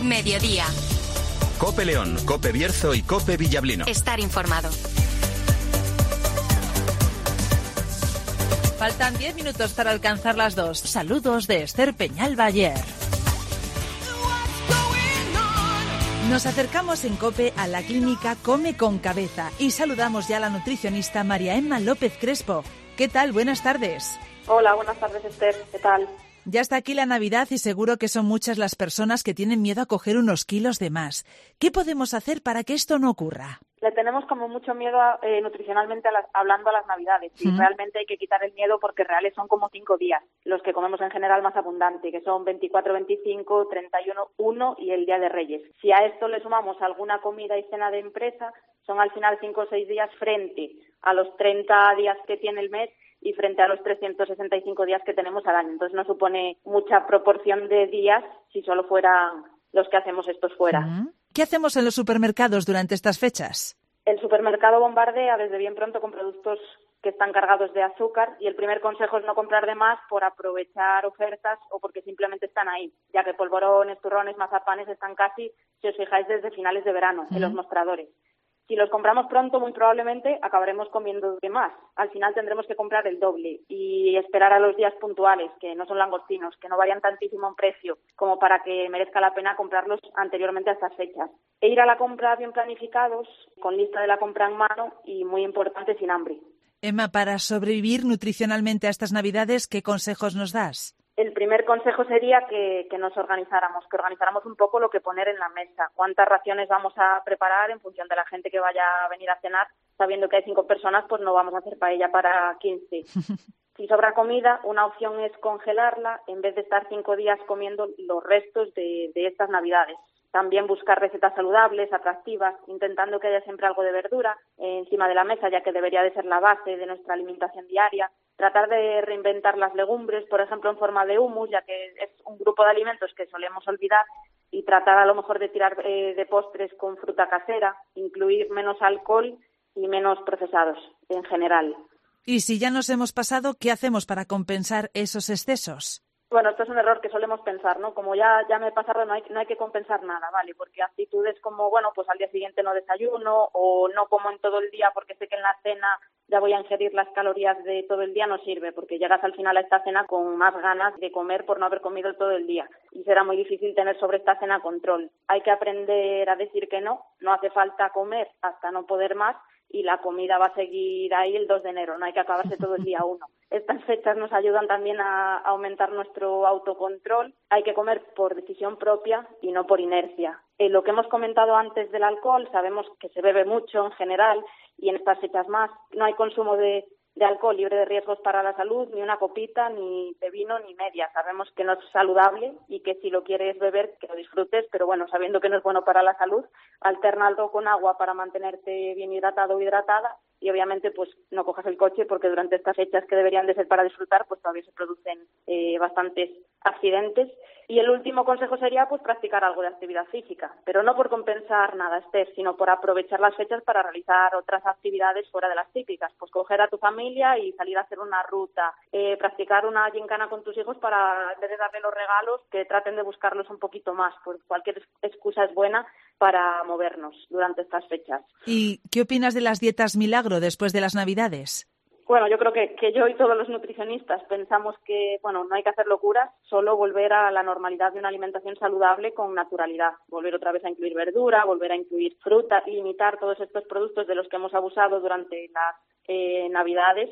Mediodía. COPE León, COPE Bierzo y COPE Villablino. Estar informado. Faltan 10 minutos para alcanzar las 2. Saludos de Esther Peñalba-Ayer. Nos acercamos en COPE a la clínica Come con Cabeza y saludamos ya a la nutricionista María Emma López Crespo. ¿Qué tal? Buenas tardes. Hola, buenas tardes, Esther. ¿Qué tal? Ya está aquí la Navidad y seguro que son muchas las personas que tienen miedo a coger unos kilos de más. ¿Qué podemos hacer para que esto no ocurra? Le tenemos como mucho miedo nutricionalmente hablando a las Navidades. Y realmente hay que quitar el miedo porque reales son como 5 días los que comemos en general más abundante, que son 24, 25, 31, 1 y el Día de Reyes. Si a esto le sumamos alguna comida y cena de empresa, son al final 5 o 6 días frente a los 30 días que tiene el mes y frente a los 365 días que tenemos al año. Entonces no supone mucha proporción de días si solo fueran los que hacemos estos fuera. ¿Qué hacemos en los supermercados durante estas fechas? El supermercado bombardea desde bien pronto con productos que están cargados de azúcar y el primer consejo es no comprar de más por aprovechar ofertas o porque simplemente están ahí, ya que polvorones, turrones, mazapanes están casi, si os fijáis, desde finales de verano en los mostradores. Si los compramos pronto, muy probablemente acabaremos comiendo de más. Al final tendremos que comprar el doble y esperar a los días puntuales, que no son langostinos, que no varían tantísimo en precio como para que merezca la pena comprarlos anteriormente a estas fechas. E ir a la compra bien planificados, con lista de la compra en mano y, muy importante, sin hambre. Emma, para sobrevivir nutricionalmente a estas Navidades, ¿qué consejos nos das? El primer consejo sería que nos organizáramos un poco lo que poner en la mesa, cuántas raciones vamos a preparar en función de la gente que vaya a venir a cenar, sabiendo que hay 5 personas, pues no vamos a hacer paella para 15. Si sobra comida, una opción es congelarla en vez de estar 5 días comiendo los restos de estas Navidades. También buscar recetas saludables, atractivas, intentando que haya siempre algo de verdura encima de la mesa, ya que debería de ser la base de nuestra alimentación diaria. Tratar de reinventar las legumbres, por ejemplo, en forma de hummus, ya que es un grupo de alimentos que solemos olvidar, y tratar a lo mejor de tirar de postres con fruta casera, incluir menos alcohol y menos procesados en general. Y si ya nos hemos pasado, ¿qué hacemos para compensar esos excesos? Bueno, esto es un error que solemos pensar, ¿no? Como ya me he pasado, no hay que compensar nada, ¿vale? Porque actitudes como, bueno, pues al día siguiente no desayuno o no como en todo el día porque sé que en la cena ya voy a ingerir las calorías de todo el día, no sirve, porque llegas al final a esta cena con más ganas de comer por no haber comido todo el día y será muy difícil tener sobre esta cena control. Hay que aprender a decir que no hace falta comer hasta no poder más y la comida va a seguir ahí el 2 de enero, no hay que acabarse todo el día 1. Estas fechas nos ayudan también a aumentar nuestro autocontrol. Hay que comer por decisión propia y no por inercia. Lo que hemos comentado antes del alcohol, sabemos que se bebe mucho en general y en estas fechas más. No hay consumo de alcohol libre de riesgos para la salud, ni una copita, ni de vino, ni media. Sabemos que no es saludable y que si lo quieres beber, que lo disfrutes, pero bueno, sabiendo que no es bueno para la salud, alternarlo con agua para mantenerte bien hidratado o hidratada y obviamente pues no cojas el coche porque durante estas fechas que deberían de ser para disfrutar pues todavía se producen bastantes accidentes. Y el último consejo sería pues practicar algo de actividad física, pero no por compensar nada, Esther, sino por aprovechar las fechas para realizar otras actividades fuera de las típicas, pues coger a tu familia y salir a hacer una ruta, practicar una gincana con tus hijos para, en vez de darle los regalos, que traten de buscarlos un poquito más, porque cualquier excusa es buena para movernos durante estas fechas. ¿Y qué opinas de las dietas milagro después de las Navidades? Bueno, yo creo que yo y todos los nutricionistas pensamos que, bueno, no hay que hacer locuras, solo volver a la normalidad de una alimentación saludable con naturalidad. Volver otra vez a incluir verdura, volver a incluir fruta, limitar todos estos productos de los que hemos abusado durante las Navidades.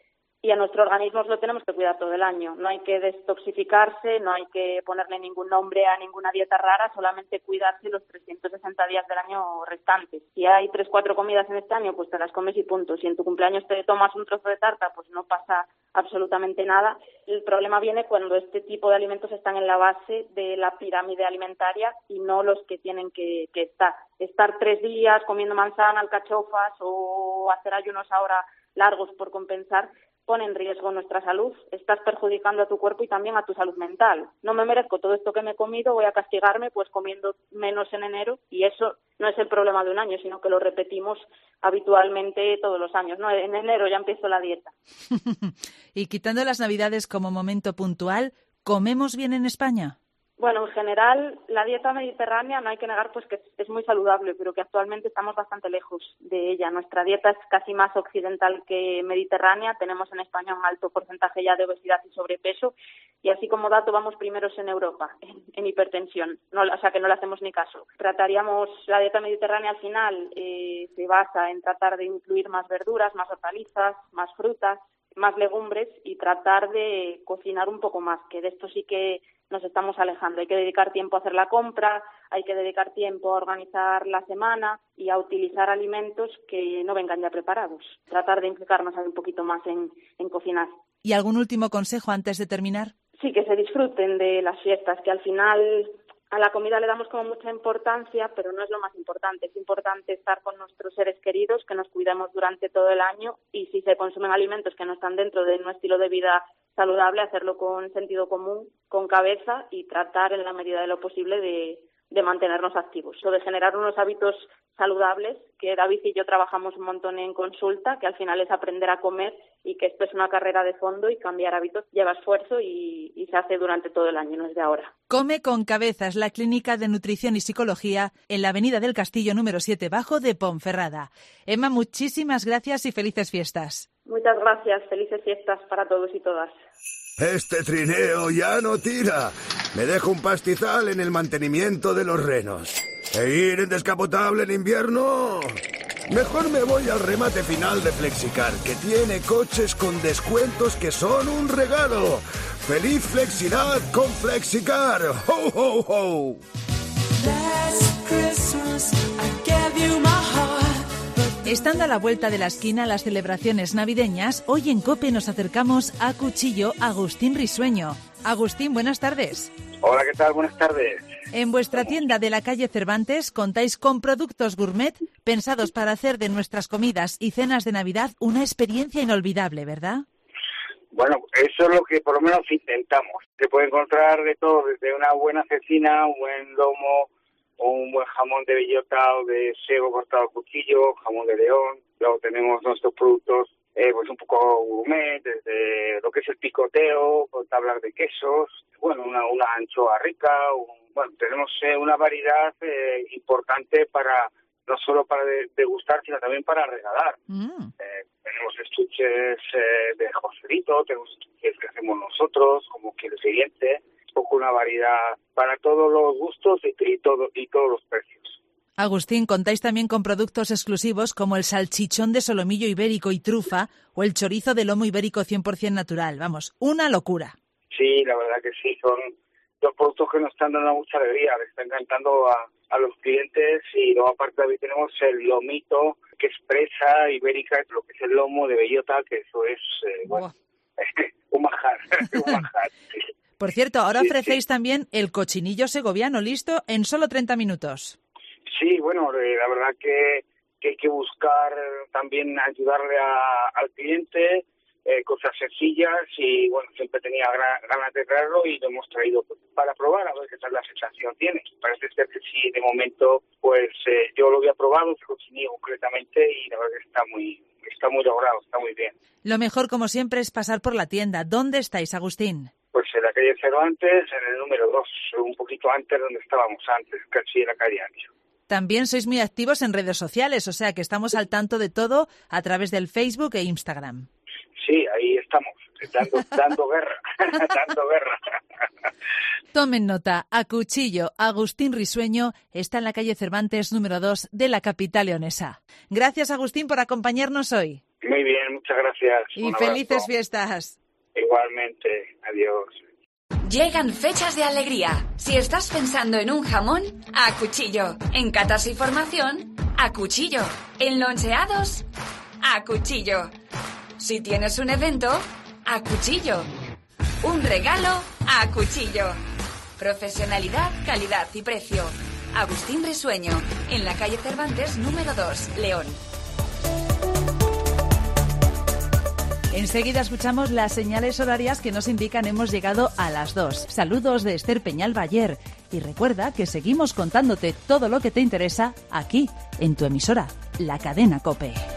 Y a nuestro organismo lo tenemos que cuidar todo el año. No hay que desintoxicarse, no hay que ponerle ningún nombre a ninguna dieta rara, solamente cuidarse los 360 días del año restantes. Si hay 3-4 comidas en este año, pues te las comes y punto. Si en tu cumpleaños te tomas un trozo de tarta, pues no pasa absolutamente nada. El problema viene cuando este tipo de alimentos están en la base de la pirámide alimentaria y no los que tienen que estar. Estar 3 días comiendo manzana, alcachofas o hacer ayunos ahora largos por compensar pone en riesgo nuestra salud, estás perjudicando a tu cuerpo y también a tu salud mental. No me merezco todo esto que me he comido, voy a castigarme pues comiendo menos en enero y eso no es el problema de un año, sino que lo repetimos habitualmente todos los años, ¿no? En enero ya empiezo la dieta. Y quitando las Navidades como momento puntual, ¿comemos bien en España? Bueno, en general, la dieta mediterránea no hay que negar pues que es muy saludable, pero que actualmente estamos bastante lejos de ella. Nuestra dieta es casi más occidental que mediterránea. Tenemos en España un alto porcentaje ya de obesidad y sobrepeso, y así como dato vamos primeros en Europa en hipertensión, o sea que no le hacemos ni caso. Trataríamos la dieta mediterránea al final, se basa en tratar de incluir más verduras, más hortalizas, más frutas, más legumbres y tratar de cocinar un poco más, que de esto sí que nos estamos alejando. Hay que dedicar tiempo a hacer la compra, hay que dedicar tiempo a organizar la semana y a utilizar alimentos que no vengan ya preparados. Tratar de implicarnos un poquito más en cocinar. ¿Y algún último consejo antes de terminar? Sí, que se disfruten de las fiestas, que al final a la comida le damos como mucha importancia, pero no es lo más importante. Es importante estar con nuestros seres queridos, que nos cuidemos durante todo el año, y si se consumen alimentos que no están dentro de un estilo de vida saludable, hacerlo con sentido común, con cabeza, y tratar en la medida de lo posible de mantenernos activos. O de generar unos hábitos saludables, que David y yo trabajamos un montón en consulta, que al final es aprender a comer, y que esto es una carrera de fondo, y cambiar hábitos lleva esfuerzo y se hace durante todo el año, no es de ahora. Come con Cabezas, la clínica de nutrición y psicología en la Avenida del Castillo número 7 bajo de Ponferrada. Emma, muchísimas gracias y felices fiestas. Muchas gracias, felices fiestas para todos y todas. Este trineo ya no tira. Me dejo un pastizal en el mantenimiento de los renos. ¿E ir en descapotable en invierno? Mejor me voy al remate final de Flexicar, que tiene coches con descuentos que son un regalo. ¡Feliz Flexidad con Flexicar! ¡Ho, ho, ho! Last Christmas I gave you my heart. Estando a la vuelta de la esquina las celebraciones navideñas, hoy en COPE nos acercamos a Cuchillo Agustín Risueño. Agustín, buenas tardes. Hola, ¿qué tal? Buenas tardes. En vuestra tienda de la calle Cervantes contáis con productos gourmet pensados para hacer de nuestras comidas y cenas de Navidad una experiencia inolvidable, ¿verdad? Bueno, eso es lo que por lo menos intentamos. Se puede encontrar de todo, desde una buena cecina, un buen lomo, o un buen jamón de bellota o de sego cortado a cuchillo, jamón de león. Luego tenemos nuestros productos pues un poco gourmet, desde lo que es el picoteo, con tablas de quesos, bueno, una anchoa rica. Bueno, tenemos una variedad importante para no solo para degustar, sino también para regalar. Tenemos estuches de Joselito, tenemos estuches que hacemos nosotros, como que el siguiente, un poco una variedad para todos los gustos y todos los precios. Agustín, contáis también con productos exclusivos como el salchichón de solomillo ibérico y trufa o el chorizo de lomo ibérico 100% natural. Vamos, una locura. Sí, la verdad que sí, son dos productos que nos están dando mucha alegría, les está encantando a los clientes. Y luego aparte también tenemos el lomito, que es presa ibérica, lo que es el lomo de bellota, que eso es bueno, un manjar, un manjar. Sí. Por cierto, ahora ofrecéis también el cochinillo segoviano, listo en solo 30 minutos. Sí, bueno, la verdad que hay que buscar también ayudarle al cliente, cosas sencillas, y bueno, siempre tenía ganas de traerlo y lo hemos traído para probar, a ver qué tal la sensación tiene. Parece ser que sí, de momento, pues yo lo había probado, el cochinillo concretamente, y la verdad que está muy logrado, está muy bien. Lo mejor, como siempre, es pasar por la tienda. ¿Dónde estáis, Agustín? Pues en la calle Cervantes, en el número 2, un poquito antes donde estábamos antes, casi en la calle Ancho. También sois muy activos en redes sociales, o sea que estamos al tanto de todo a través del Facebook e Instagram. Sí, ahí estamos, dando guerra, dando guerra. Tomen nota, a Cuchillo Agustín Risueño está en la calle Cervantes número 2 de la capital leonesa. Gracias, Agustín, por acompañarnos hoy. Muy bien, muchas gracias. Y felices fiestas. Igualmente, adiós. Llegan fechas de alegría. Si estás pensando en un jamón, a Cuchillo. En catas y formación, a Cuchillo. En loncheados, a Cuchillo. Si tienes un evento, a Cuchillo. Un regalo, a Cuchillo. Profesionalidad, calidad y precio. Agustín Risueño, en la calle Cervantes número 2, León. Enseguida escuchamos las señales horarias que nos indican hemos llegado a las 2. Saludos de Esther Peñal Bayer. Y recuerda que seguimos contándote todo lo que te interesa aquí, en tu emisora, La Cadena COPE.